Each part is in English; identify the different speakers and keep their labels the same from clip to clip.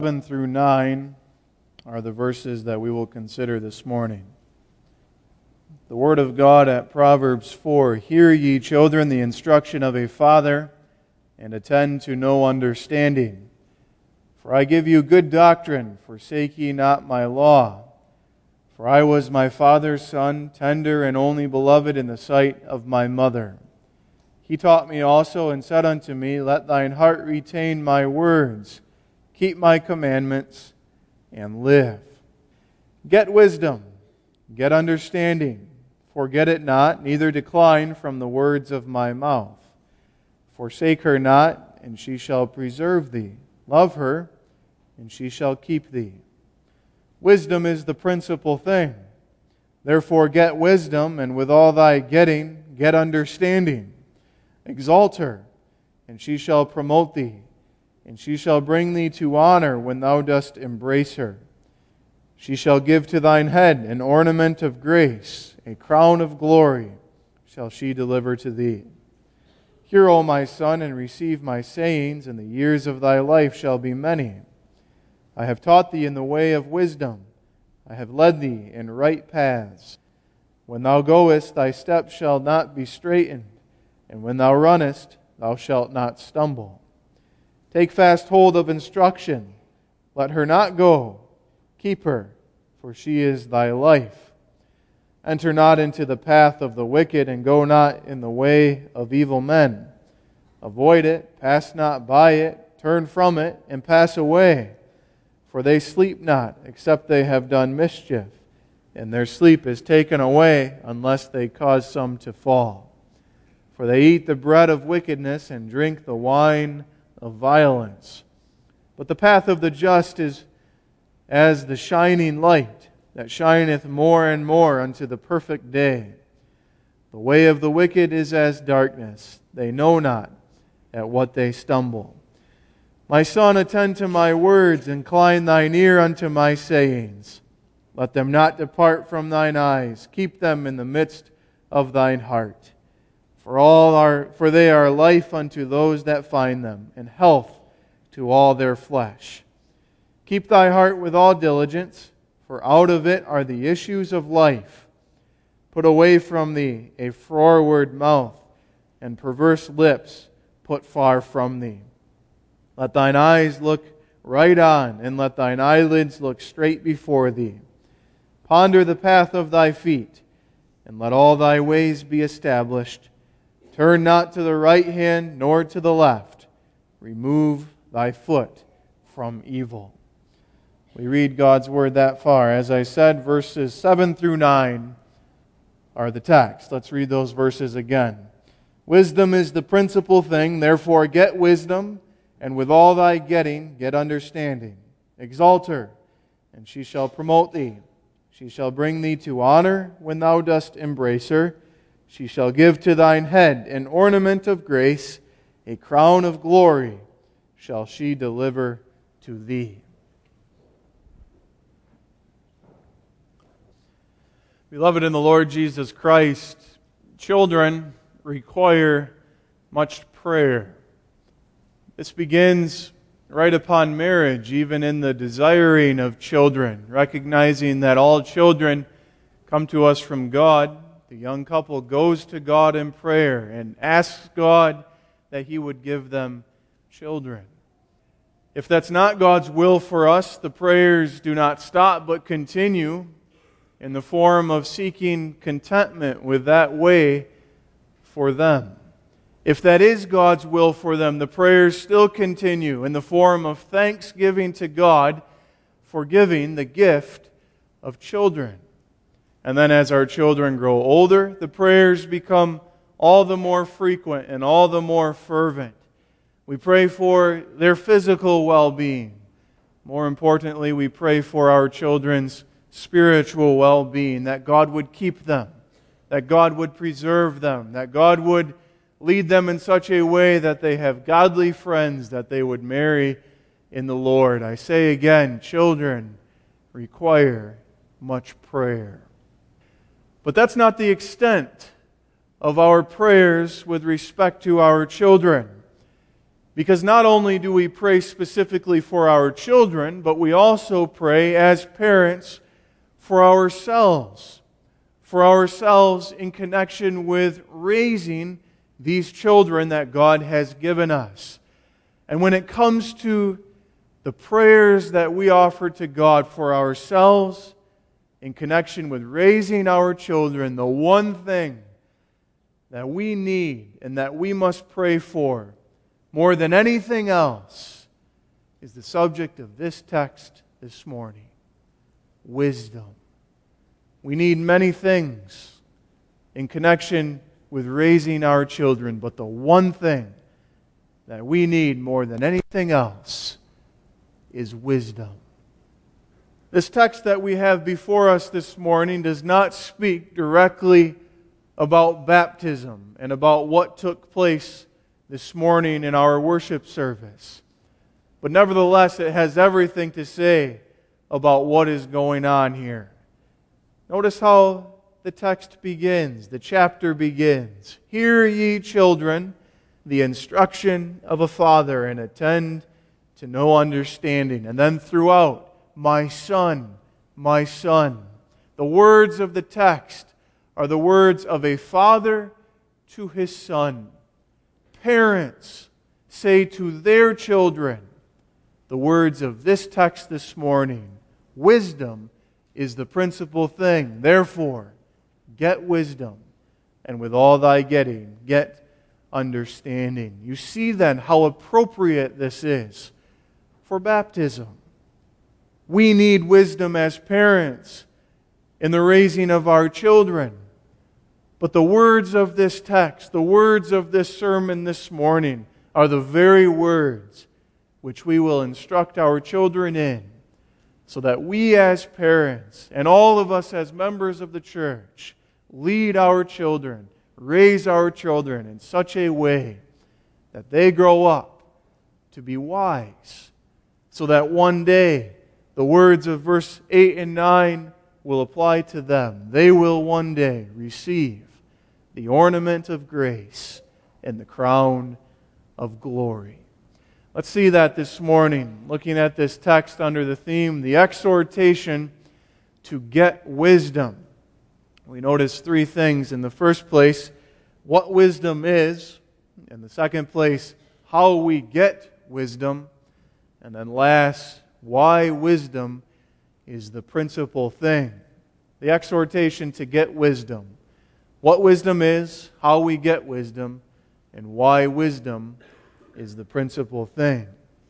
Speaker 1: 7 through 9 are the verses that we will consider this morning. The Word of God at Proverbs 4, "Hear ye, children, the instruction of a father, and attend to no understanding. For I give you good doctrine, forsake ye not my law. For I was my father's son, tender and only beloved in the sight of my mother. He taught me also, and said unto me, Let thine heart retain my words. Keep my commandments, and live. Get wisdom, get understanding. Forget it not, neither decline from the words of my mouth. Forsake her not, and she shall preserve thee. Love her, and she shall keep thee. Wisdom is the principal thing. Therefore get wisdom, and with all thy getting, get understanding. Exalt her, and she shall promote thee, and she shall bring thee to honor when thou dost embrace her. She shall give to thine head an ornament of grace, a crown of glory shall she deliver to thee. Hear, O my son, and receive my sayings, and the years of thy life shall be many. I have taught thee in the way of wisdom. I have led thee in right paths. When thou goest, thy steps shall not be straitened, and when thou runnest, thou shalt not stumble. Take fast hold of instruction. Let her not go. Keep her, for she is thy life. Enter not into the path of the wicked, and go not in the way of evil men. Avoid it, pass not by it, turn from it, and pass away. For they sleep not, except they have done mischief, and their sleep is taken away, unless they cause some to fall. For they eat the bread of wickedness, and drink the wine of violence. But the path of the just is as the shining light that shineth more and more unto the perfect day. The way of the wicked is as darkness. They know not at what they stumble. My son, attend to my words, incline thine ear unto my sayings. Let them not depart from thine eyes. Keep them in the midst of thine heart. For they are life unto those that find them, and health to all their flesh. Keep thy heart with all diligence, for out of it are the issues of life. Put away from thee a froward mouth, and perverse lips put far from thee. Let thine eyes look right on, and let thine eyelids look straight before thee. Ponder the path of thy feet, and let all thy ways be established. Turn not to the right hand, nor to the left. Remove thy foot from evil. We read God's Word that far. As I said, verses 7 through 9 are the text. Let's read those verses again. Wisdom is the principal thing, therefore get wisdom, and with all thy getting, get understanding. Exalt her, and she shall promote thee. She shall bring thee to honor when thou dost embrace her. She shall give to thine head an ornament of grace, a crown of glory shall she deliver to thee. Beloved in the Lord Jesus Christ, children require much prayer. This begins right upon marriage, even in the desiring of children, recognizing that all children come to us from God. The young couple goes to God in prayer and asks God that He would give them children. If that's not God's will for us, the prayers do not stop but continue in the form of seeking contentment with that way for them. If that is God's will for them, the prayers still continue in the form of thanksgiving to God for giving the gift of children. And then as our children grow older, the prayers become all the more frequent and all the more fervent. We pray for their physical well-being. More importantly, we pray for our children's spiritual well-being, that God would keep them, that God would preserve them, that God would lead them in such a way that they have godly friends that they would marry in the Lord. I say again, children require much prayer. But that's not the extent of our prayers with respect to our children. Because not only do we pray specifically for our children, but we also pray as parents for ourselves in connection with raising these children that God has given us. And when it comes to the prayers that we offer to God for ourselves in connection with raising our children, the one thing that we need and that we must pray for more than anything else is the subject of this text this morning: wisdom. We need many things in connection with raising our children, but the one thing that we need more than anything else is wisdom. This text that we have before us this morning does not speak directly about baptism and about what took place this morning in our worship service. But nevertheless, it has everything to say about what is going on here. Notice how the text begins, the chapter begins. Hear ye, children, the instruction of a father, and attend to no understanding. And then throughout, my son, my son. The words of the text are the words of a father to his son. Parents say to their children the words of this text this morning: wisdom is the principal thing. Therefore, get wisdom, and with all thy getting, get understanding. You see then how appropriate this is for baptism. We need wisdom as parents in the raising of our children. But the words of this text, the words of this sermon this morning, are the very words which we will instruct our children in, so that we as parents and all of us as members of the church lead our children, raise our children in such a way that they grow up to be wise, so that one day the words of verse 8 and 9 will apply to them. They will one day receive the ornament of grace and the crown of glory. Let's see that this morning, looking at this text under the theme, the exhortation to get wisdom. We notice three things. In the first place, what wisdom is. In the second place, how we get wisdom. And then last, why wisdom is the principal thing. The exhortation to get wisdom. What wisdom is, how we get wisdom, and why wisdom is the principal thing.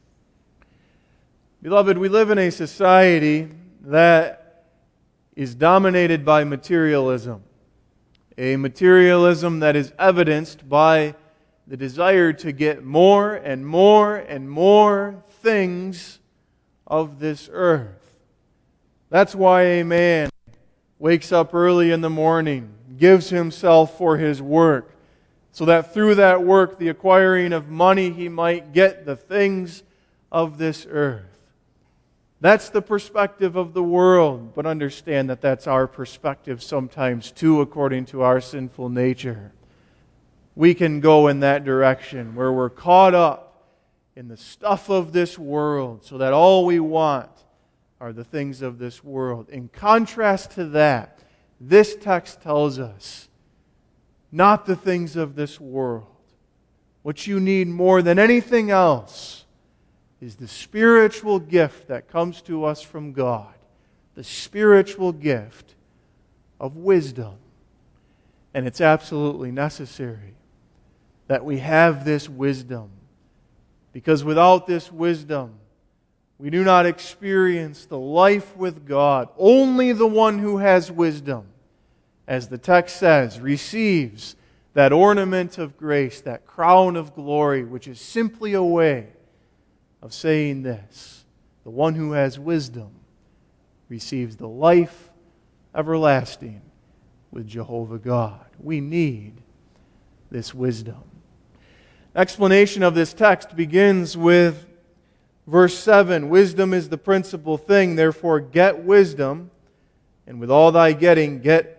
Speaker 1: Beloved, we live in a society that is dominated by materialism. A materialism that is evidenced by the desire to get more and more and more things of this earth. That's why a man wakes up early in the morning, gives himself for his work, so that through that work, the acquiring of money, he might get the things of this earth. That's the perspective of the world, but understand that that's our perspective sometimes too, according to our sinful nature. We can go in that direction where we're caught up in the stuff of this world, so that all we want are the things of this world. In contrast to that, this text tells us, not the things of this world. What you need more than anything else is the spiritual gift that comes to us from God, the spiritual gift of wisdom. And it's absolutely necessary that we have this wisdom, because without this wisdom, we do not experience the life with God. Only the one who has wisdom, as the text says, receives that ornament of grace, that crown of glory, which is simply a way of saying this: the one who has wisdom receives the life everlasting with Jehovah God. We need this wisdom. Explanation of this text begins with verse 7. Wisdom is the principal thing, therefore get wisdom, and with all thy getting, get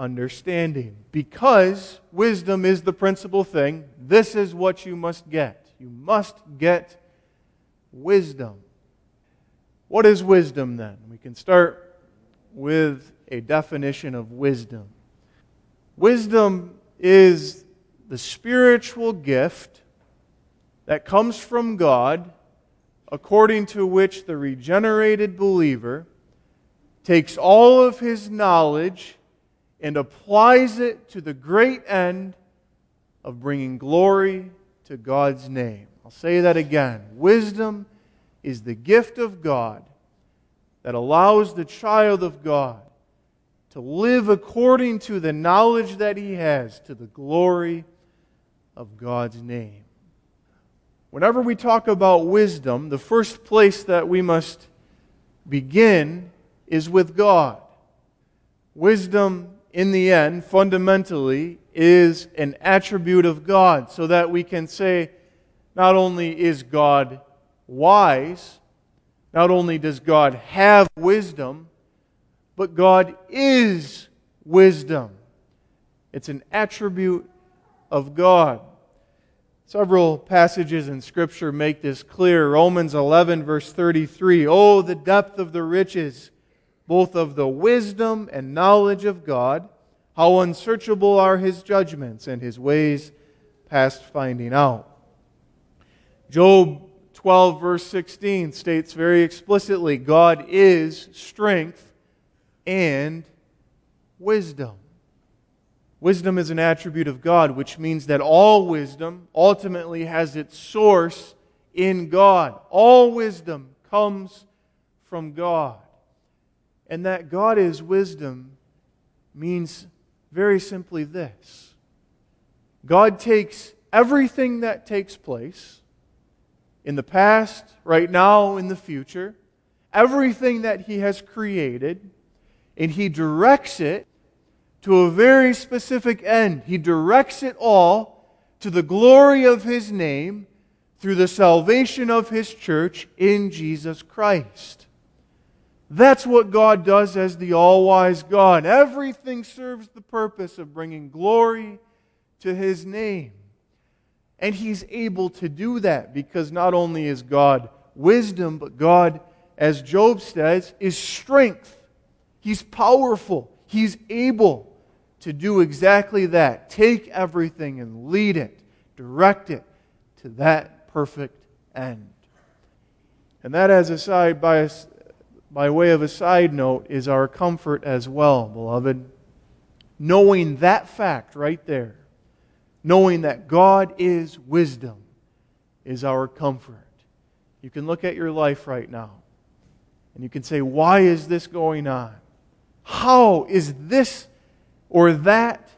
Speaker 1: understanding. Because wisdom is the principal thing, this is what you must get. You must get wisdom. What is wisdom then? We can start with a definition of wisdom. Wisdom is the spiritual gift that comes from God, according to which the regenerated believer takes all of his knowledge and applies it to the great end of bringing glory to God's name. I'll say that again. Wisdom is the gift of God that allows the child of God to live according to the knowledge that he has to the glory of God's name. Whenever we talk about wisdom, the first place that we must begin is with God. Wisdom, in the end, fundamentally, is an attribute of God, so that we can say, not only is God wise, not only does God have wisdom, but God is wisdom. It's an attribute of God. Several passages in Scripture make this clear. Romans 11, verse 33. Oh, the depth of the riches, both of the wisdom and knowledge of God. How unsearchable are His judgments and His ways past finding out. Job 12, verse 16 states very explicitly, God is strength and wisdom. Wisdom is an attribute of God, which means that all wisdom ultimately has its source in God. All wisdom comes from God. And that God is wisdom means very simply this. God takes everything that takes place in the past, right now, in the future, everything that He has created, and He directs it to a very specific end. He directs it all to the glory of His name through the salvation of His church in Jesus Christ. That's what God does as the all-wise God. Everything serves the purpose of bringing glory to His name. And He's able to do that because not only is God wisdom, but God, as Job says, is strength. He's powerful. He's able to do exactly that. Take everything and lead it, direct it to that perfect end. And that, as a side by way of a side note, is our comfort as well, beloved. Knowing that fact right there, knowing that God is wisdom, is our comfort. You can look at your life right now, and you can say, why is this going on? How is this or that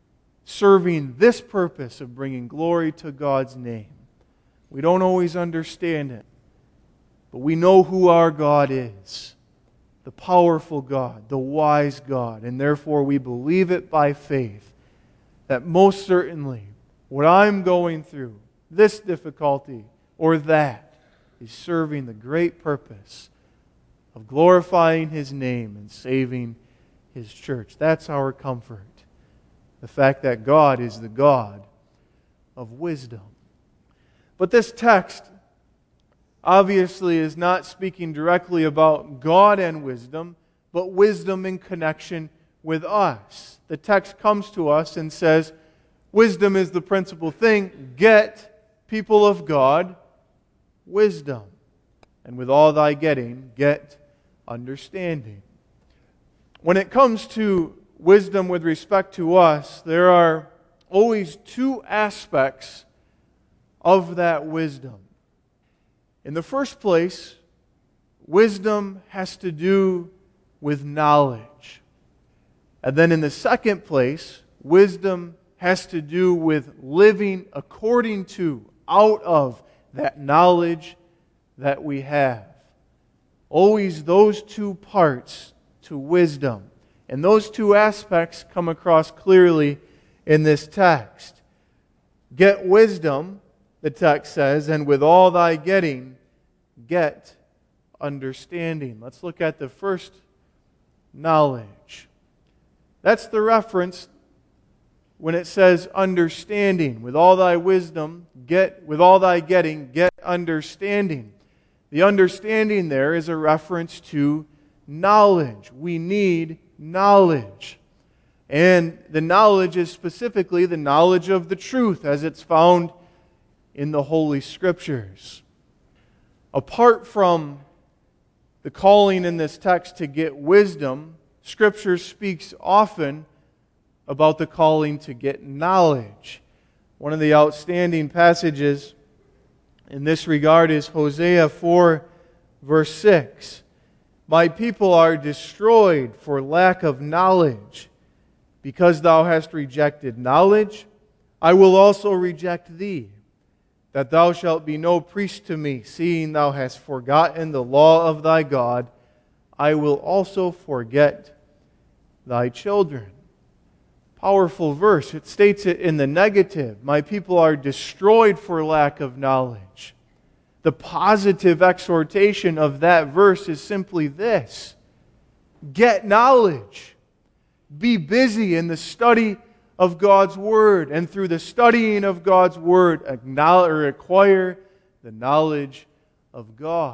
Speaker 1: serving this purpose of bringing glory to God's name? We don't always understand it, but we know who our God is. The powerful God, the wise God, and therefore we believe it by faith that most certainly what I'm going through, this difficulty or that, is serving the great purpose of glorifying His name and saving His church. That's our comfort. The fact that God is the God of wisdom. But this text obviously is not speaking directly about God and wisdom, but wisdom in connection with us. The text comes to us and says, wisdom is the principal thing. Get, people of God, wisdom. And with all thy getting, get understanding. When it comes to wisdom with respect to us, there are always two aspects of that wisdom. In the first place, wisdom has to do with knowledge. And then in the second place, wisdom has to do with living according to, out of that knowledge that we have. Always those two parts to wisdom. And those two aspects come across clearly in this text. Get wisdom, the text says, and with all thy getting, get understanding. Let's look at the first, knowledge. That's the reference when it says understanding. With all thy wisdom, with all thy getting, get understanding. The understanding there is a reference to knowledge. We need knowledge. And the knowledge is specifically the knowledge of the truth as it's found in the Holy Scriptures. Apart from the calling in this text to get wisdom, Scripture speaks often about the calling to get knowledge. One of the outstanding passages in this regard is Hosea 4, verse 6. My people are destroyed for lack of knowledge. Because thou hast rejected knowledge, I will also reject thee, that thou shalt be no priest to me, seeing thou hast forgotten the law of thy God. I will also forget thy children. Powerful verse. It states it in the negative. My people are destroyed for lack of knowledge. The positive exhortation of that verse is simply this: get knowledge. Be busy in the study of God's Word, and through the studying of God's Word, acquire the knowledge of God.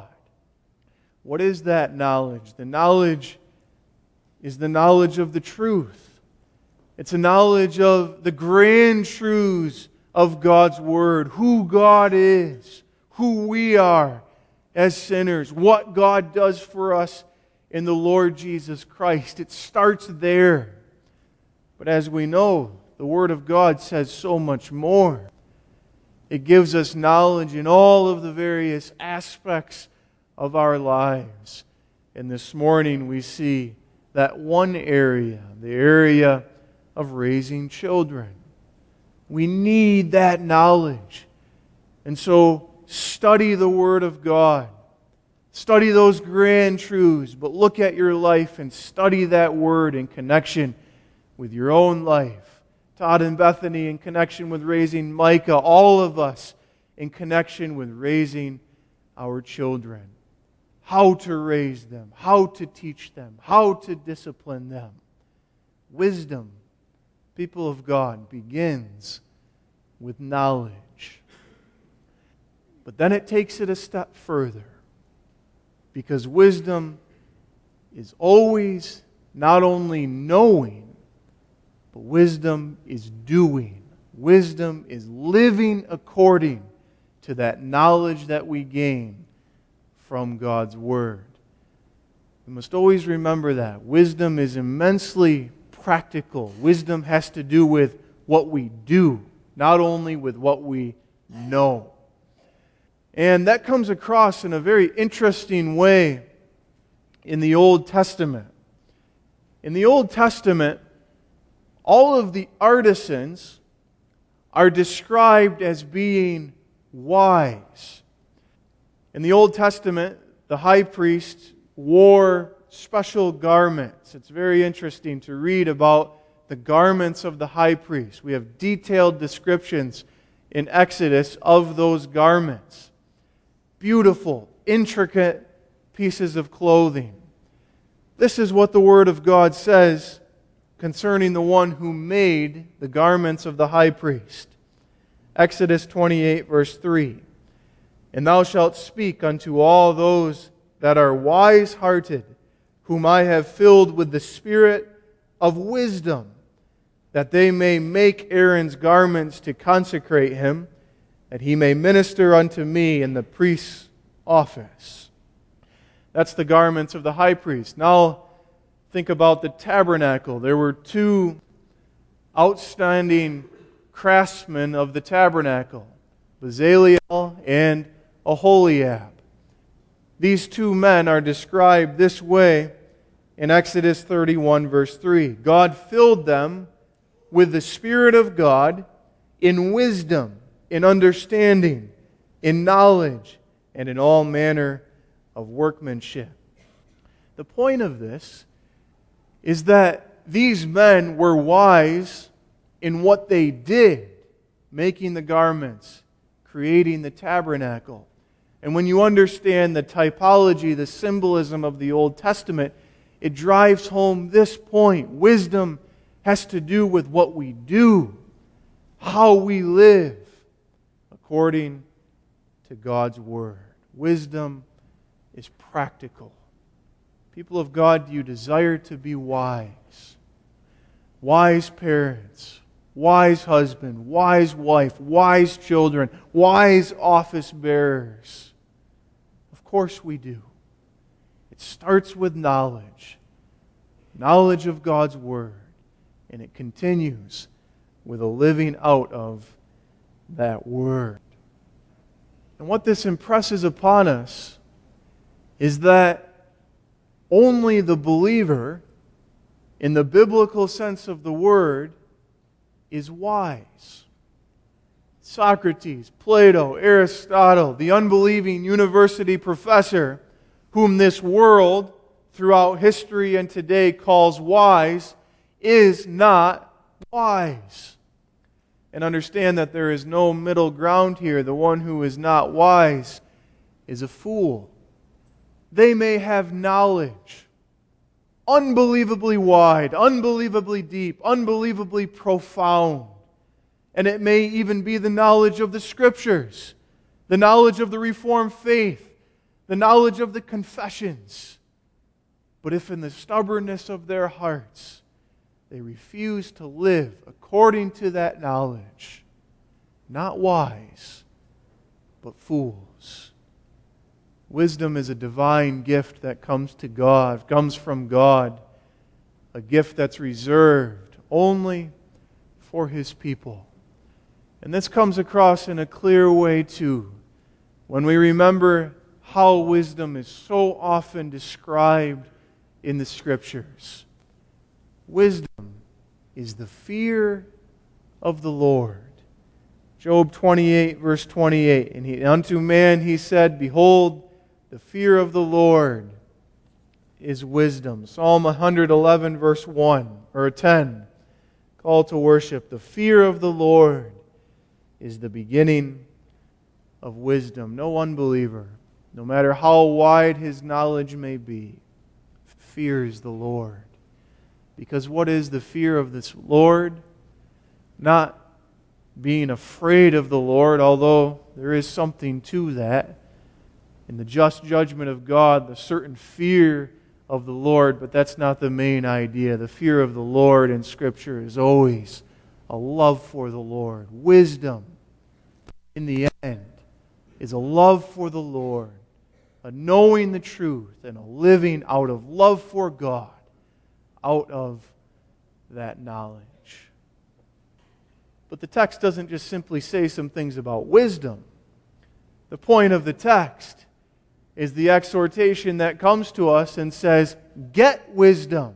Speaker 1: What is that knowledge? The knowledge is the knowledge of the truth. It's a knowledge of the grand truths of God's Word, who God is, who we are as sinners, what God does for us in the Lord Jesus Christ. It starts there. But as we know, the Word of God says so much more. It gives us knowledge in all of the various aspects of our lives. And this morning we see that one area, the area of raising children. We need that knowledge. And so study the Word of God. Study those grand truths, but look at your life and study that Word in connection with your own life. Todd and Bethany in connection with raising Micah, all of us in connection with raising our children. How to raise them, how to teach them, how to discipline them. Wisdom, people of God, begins with knowledge. But then it takes it a step further. Because wisdom is always not only knowing, but wisdom is doing. Wisdom is living according to that knowledge that we gain from God's Word. We must always remember that. Wisdom is immensely practical. Wisdom has to do with what we do, not only with what we know. And that comes across in a very interesting way in the Old Testament. In the Old Testament, all of the artisans are described as being wise. In the Old Testament, the high priest wore special garments. It's very interesting to read about the garments of the high priest. We have detailed descriptions in Exodus of those garments. Beautiful, intricate pieces of clothing. This is what the Word of God says concerning the one who made the garments of the high priest. Exodus 28, verse 3. And thou shalt speak unto all those that are wise-hearted, whom I have filled with the spirit of wisdom, that they may make Aaron's garments to consecrate him, that he may minister unto me in the priest's office. That's the garments of the high priest. Now, think about the tabernacle. There were two outstanding craftsmen of the tabernacle, Bezaleel and Aholiab. These two men are described this way in Exodus 31, verse 3. God filled them with the Spirit of God in wisdom, in understanding, in knowledge, and in all manner of workmanship. The point of this is that these men were wise in what they did, making the garments, creating the tabernacle. And when you understand the typology, the symbolism of the Old Testament, it drives home this point. Wisdom has to do with what we do, how we live according to God's Word. Wisdom is practical. People of God, do you desire to be wise? Wise parents, wise husband, wise wife, wise children, wise office bearers. Of course we do. It starts with knowledge. Knowledge of God's Word. And it continues with a living out of that Word. And what this impresses upon us is that only the believer, in the biblical sense of the word, is wise. Socrates, Plato, Aristotle, the unbelieving university professor, whom this world, throughout history and today, calls wise, is not wise. And understand that there is no middle ground here. The one who is not wise is a fool. They may have knowledge, unbelievably wide, unbelievably deep, unbelievably profound. And it may even be the knowledge of the Scriptures, the knowledge of the Reformed faith, the knowledge of the confessions. But if in the stubbornness of their hearts they refuse to live according to that knowledge, not wise, but fools. Wisdom is a divine gift that comes from God, a gift that's reserved only for His people. And this comes across in a clear way too, when we remember how wisdom is so often described in the Scriptures. Wisdom is the fear of the Lord. Job 28, verse 28, and unto man he said, Behold, the fear of the Lord is wisdom. Psalm 111, verse 1 or 10, call to worship. The fear of the Lord is the beginning of wisdom. No unbeliever, no matter how wide his knowledge may be, fears the Lord. Because what is the fear of this Lord? Not being afraid of the Lord, although there is something to that. In the just judgment of God, the certain fear of the Lord, but that's not the main idea. The fear of the Lord in Scripture is always a love for the Lord. Wisdom, in the end, is a love for the Lord, a knowing the truth, and a living out of love for God, out of that knowledge. But the text doesn't just simply say some things about wisdom. The point of the text is the exhortation that comes to us and says, get wisdom,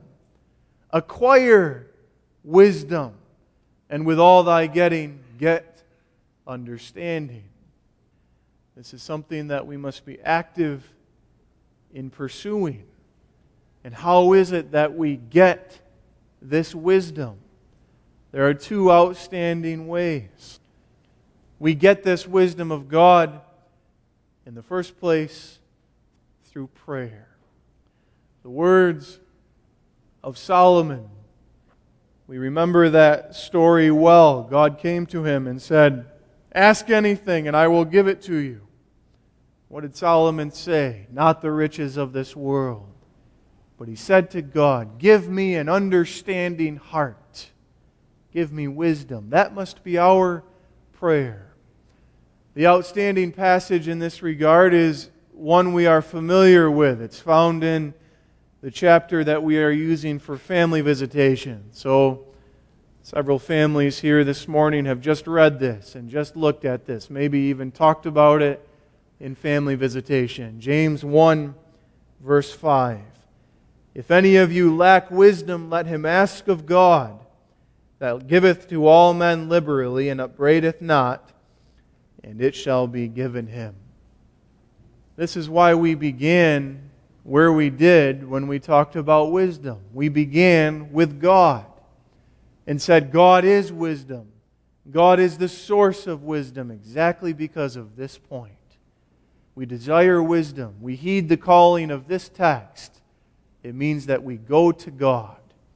Speaker 1: acquire wisdom, and with all thy getting, get understanding. This is something that we must be active in pursuing. And how is it that we get this wisdom? There are two outstanding ways. We get this wisdom of God, in the first place, through prayer. The words of Solomon, we remember that story well. God came to him and said, ask anything and I will give it to you. What did Solomon say? Not the riches of this world. But he said to God, give me an understanding heart. Give me wisdom. That must be our prayer. The outstanding passage in this regard is one we are familiar with. It's found in the chapter that we are using for family visitation. So, several families here this morning have just read this and just looked at this, maybe even talked about it in family visitation. James 1, verse 5. If any of you lack wisdom, let him ask of God, that giveth to all men liberally and upbraideth not, and it shall be given him. This is why we began where we did when we talked about wisdom. We began with God and said God is wisdom. God is the source of wisdom exactly because of this point. We desire wisdom. We heed the calling of this text. It means that we go to God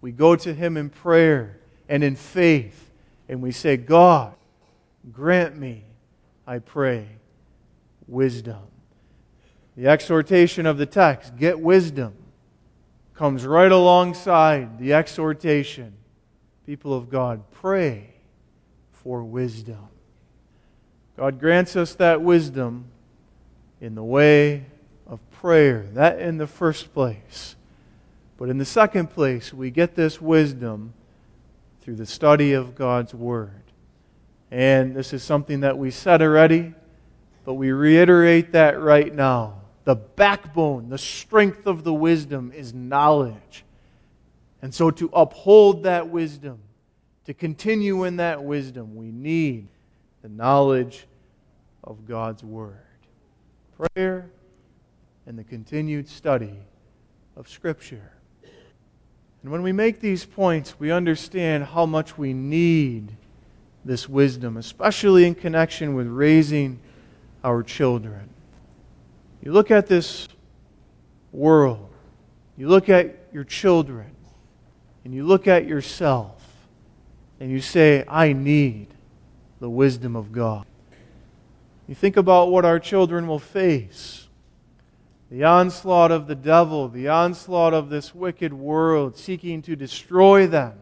Speaker 1: We go to Him in prayer and in faith, and we say, God, grant me, I pray, wisdom. The exhortation of the text, get wisdom, comes right alongside the exhortation. People of God, pray for wisdom. God grants us that wisdom in the way of prayer. That in the first place. But in the second place, we get this wisdom through the study of God's Word. And this is something that we said already, but we reiterate that right now. The backbone, the strength of the wisdom is knowledge. And so to uphold that wisdom, to continue in that wisdom, we need the knowledge of God's Word. Prayer and the continued study of Scripture. And when we make these points, we understand how much we need this wisdom, especially in connection with raising our children. You look at this world, you look at your children, and you look at yourself, and you say, I need the wisdom of God. You think about what our children will face. The onslaught of the devil, the onslaught of this wicked world seeking to destroy them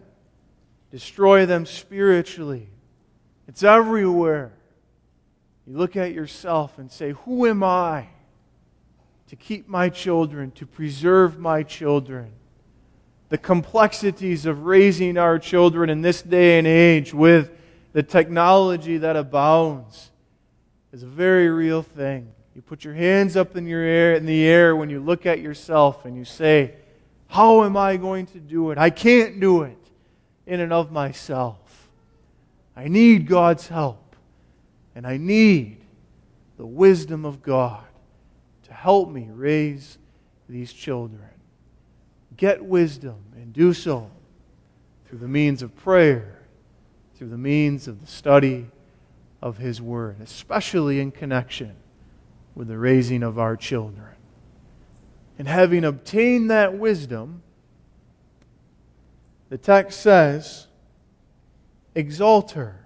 Speaker 1: spiritually. It's everywhere. You look at yourself and say, who am I to keep my children, to preserve my children? The complexities of raising our children in this day and age with the technology that abounds is a very real thing. You put your hands up in the air when you look at yourself and you say, how am I going to do it? I can't do it in and of myself. I need God's help. And I need the wisdom of God to help me raise these children. Get wisdom and do so through the means of prayer, through the means of the study of His Word, especially in connection with the raising of our children. And having obtained that wisdom, the text says, exalt her.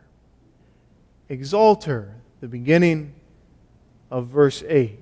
Speaker 1: Exalt her, the beginning of verse 8.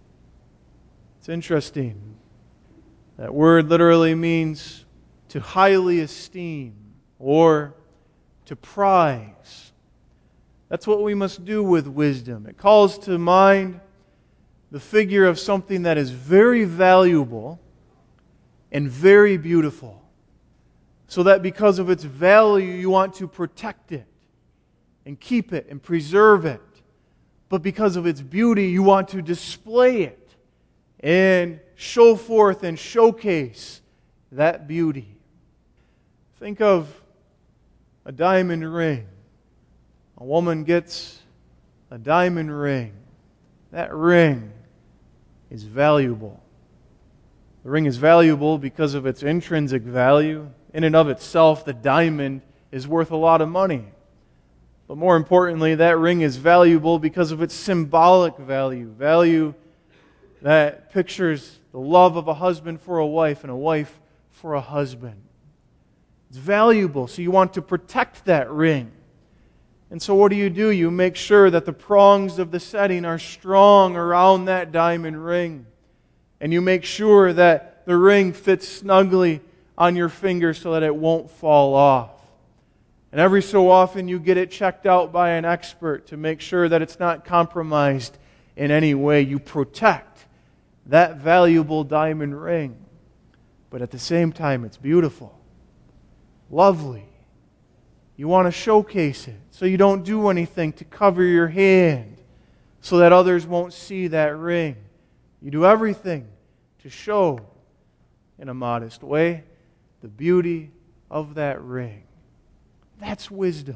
Speaker 1: It's interesting. That word literally means to highly esteem or to prize. That's what we must do with wisdom. It calls to mind the figure of something that is very valuable and very beautiful. So that because of its value, you want to protect it and keep it and preserve it. But because of its beauty, you want to display it and show forth and showcase that beauty. Think of a diamond ring. A woman gets a diamond ring. That ring is valuable. The ring is valuable because of its intrinsic value. In and of itself, the diamond is worth a lot of money. But more importantly, that ring is valuable because of its symbolic value. Value that pictures the love of a husband for a wife and a wife for a husband. It's valuable, so you want to protect that ring. And so what do? You make sure that the prongs of the setting are strong around that diamond ring. And you make sure that the ring fits snugly on your finger so that it won't fall off. And every so often you get it checked out by an expert to make sure that it's not compromised in any way. You protect that valuable diamond ring. But at the same time, it's beautiful, lovely. You want to showcase it, so you don't do anything to cover your hand so that others won't see that ring. You do everything to show, in a modest way, the beauty of that ring. That's wisdom.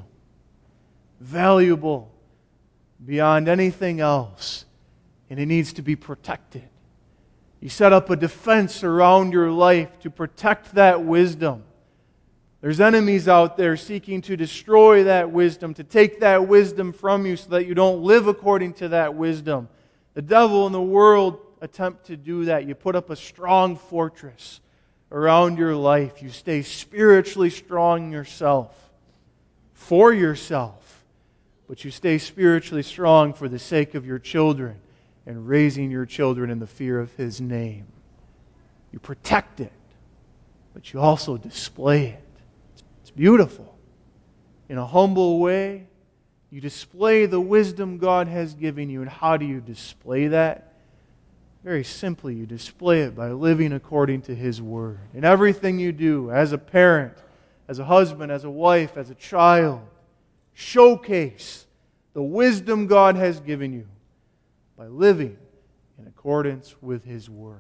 Speaker 1: Valuable beyond anything else, and it needs to be protected. You set up a defense around your life to protect that wisdom. There's enemies out there seeking to destroy that wisdom, to take that wisdom from you so that you don't live according to that wisdom. The devil and the world attempt to do that. You put up a strong fortress around your life. You stay spiritually strong yourself, for yourself, but you stay spiritually strong for the sake of your children and raising your children in the fear of His name. You protect it, but you also display it. It's beautiful. In a humble way, you display the wisdom God has given you. And how do you display that? Very simply, you display it by living according to His Word. In everything you do, as a parent, as a husband, as a wife, as a child, showcase the wisdom God has given you by living in accordance with His Word.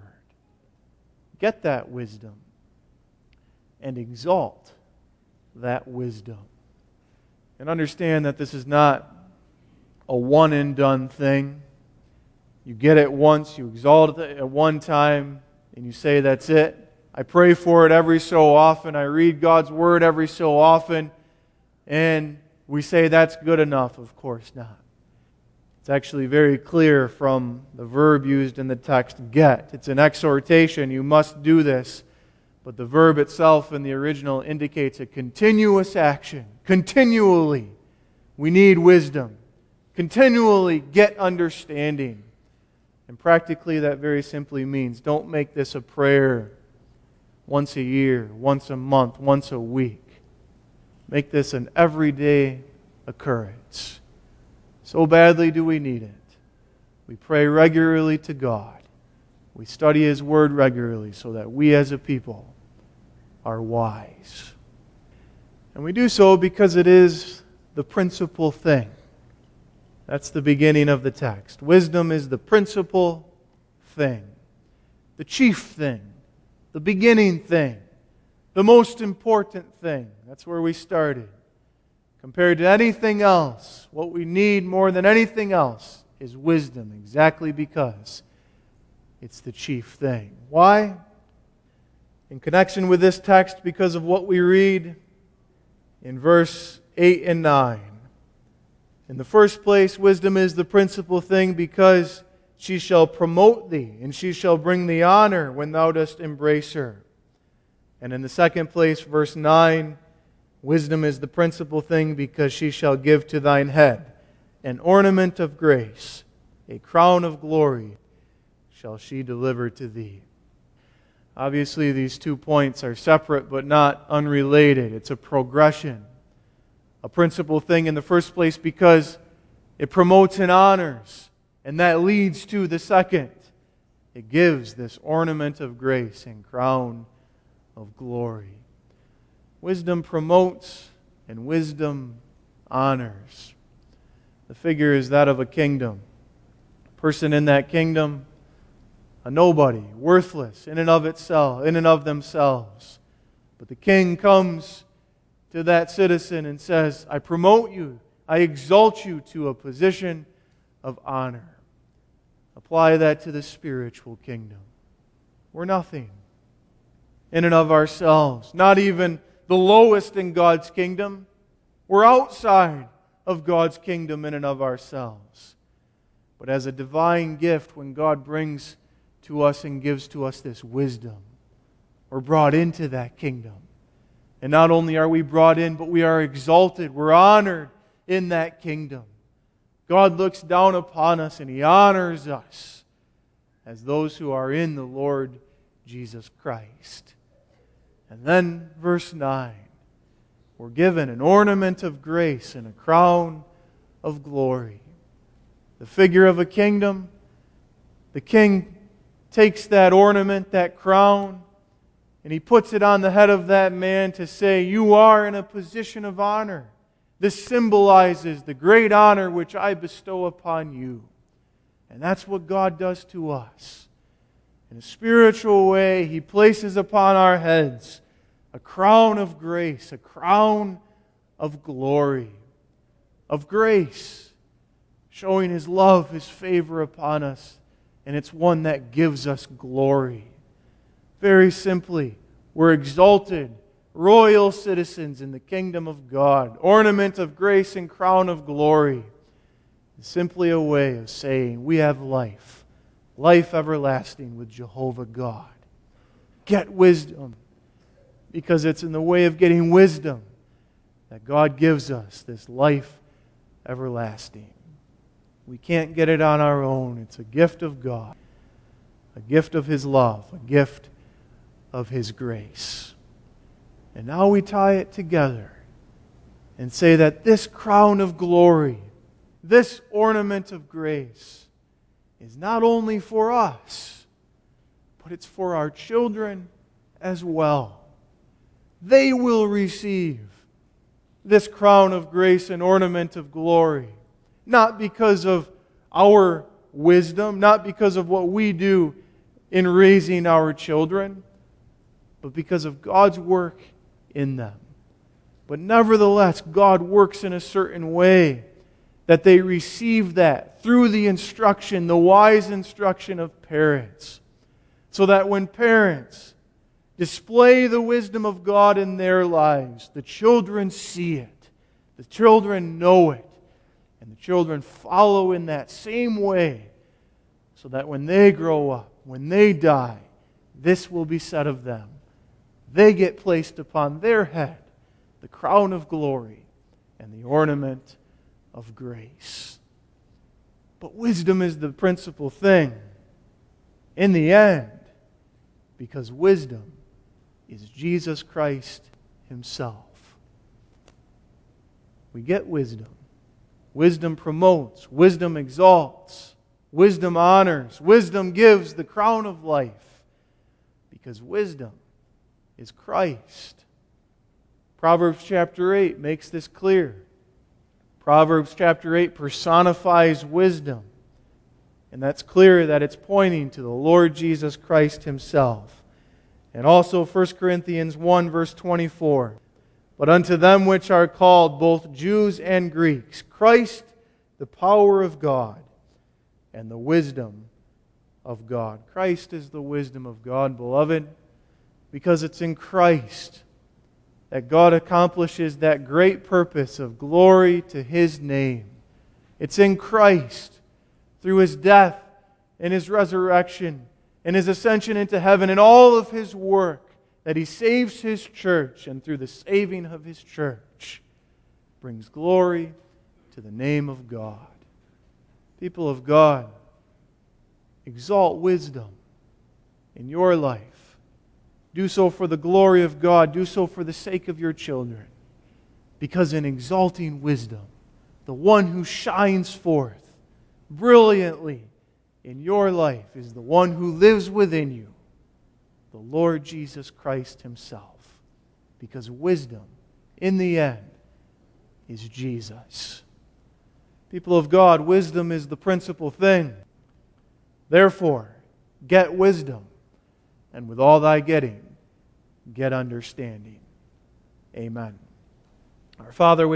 Speaker 1: Get that wisdom and exalt that wisdom. And understand that this is not a one-and-done thing. You get it once, you exalt it at one time, and you say, that's it. I pray for it every so often. I read God's Word every so often. And we say that's good enough. Of course not. It's actually very clear from the verb used in the text, get. It's an exhortation. You must do this. But the verb itself in the original indicates a continuous action. Continually, we need wisdom. Continually get understanding. And practically that very simply means don't make this a prayer once a year, once a month, once a week. Make this an everyday occurrence. So badly do we need it. We pray regularly to God. We study His Word regularly so that we as a people are wise. And we do so because it is the principal thing. That's the beginning of the text. Wisdom is the principal thing, the chief thing, the beginning thing, the most important thing. That's where we started. Compared to anything else, what we need more than anything else is wisdom, exactly because it's the chief thing. Why? In connection with this text, because of what we read in verse 8 and 9. In the first place, wisdom is the principal thing because she shall promote thee, and she shall bring thee honor when thou dost embrace her. And in the second place, verse 9, wisdom is the principal thing because she shall give to thine head an ornament of grace, a crown of glory shall she deliver to thee. Obviously, these 2 points are separate but not unrelated. It's a progression. A principal thing in the first place because it promotes and honors, and that leads to the second. It gives this ornament of grace and crown of glory. Wisdom promotes and wisdom honors. The figure is that of a kingdom. A person in that kingdom, a nobody, worthless in and of itself, in and of themselves. But the king comes to that citizen and says, I promote you, I exalt you to a position of honor. Apply that to the spiritual kingdom. We're nothing in and of ourselves, not even the lowest in God's kingdom. We're outside of God's kingdom in and of ourselves. But as a divine gift, when God brings to us and gives to us this wisdom, we're brought into that kingdom. And not only are we brought in, but we are exalted. We're honored in that kingdom. God looks down upon us and He honors us as those who are in the Lord Jesus Christ. And then verse 9, we're given an ornament of grace and a crown of glory. The figure of a kingdom, the king takes that ornament, that crown, and he puts it on the head of that man to say, you are in a position of honor. This symbolizes the great honor which I bestow upon you. And that's what God does to us. In a spiritual way, He places upon our heads a crown of grace, a crown of glory, of grace, showing His love, His favor upon us. And it's one that gives us glory. Very simply, we're exalted, royal citizens in the kingdom of God. Ornament of grace and crown of glory. It's simply a way of saying we have life. Life everlasting with Jehovah God. Get wisdom, because it's in the way of getting wisdom that God gives us this life everlasting. We can't get it on our own. It's a gift of God, a gift of His love, a gift of His grace. And now we tie it together and say that this crown of glory, this ornament of grace, is not only for us, but it's for our children as well. They will receive this crown of grace and ornament of glory, not because of our wisdom, not because of what we do in raising our children, but because of God's work in them. But nevertheless, God works in a certain way that they receive that through the instruction, the wise instruction of parents. So that when parents display the wisdom of God in their lives, the children see it, the children know it, and the children follow in that same way, so that when they grow up, when they die, this will be said of them. They get placed upon their head the crown of glory and the ornament of grace. But wisdom is the principal thing in the end, because wisdom is Jesus Christ Himself. We get wisdom. Wisdom promotes. Wisdom exalts. Wisdom honors. Wisdom gives the crown of life, because wisdom is Christ. Proverbs chapter 8 makes this clear. Proverbs chapter 8 personifies wisdom. And that's clear that it's pointing to the Lord Jesus Christ Himself. And also 1 Corinthians 1 verse 24. But unto them which are called, both Jews and Greeks, Christ, the power of God, and the wisdom of God. Christ is the wisdom of God, beloved, because it's in Christ that God accomplishes that great purpose of glory to His name. It's in Christ, through His death and His resurrection and His ascension into heaven and all of His work, that He saves His church, and through the saving of His church brings glory to the name of God. People of God, exalt wisdom in your life. Do so for the glory of God. Do so for the sake of your children. Because in exalting wisdom, the one who shines forth brilliantly in your life is the one who lives within you, the Lord Jesus Christ Himself. Because wisdom, in the end, is Jesus. People of God, wisdom is the principal thing. Therefore, get wisdom, and with all thy getting, get understanding. Amen. Our Father,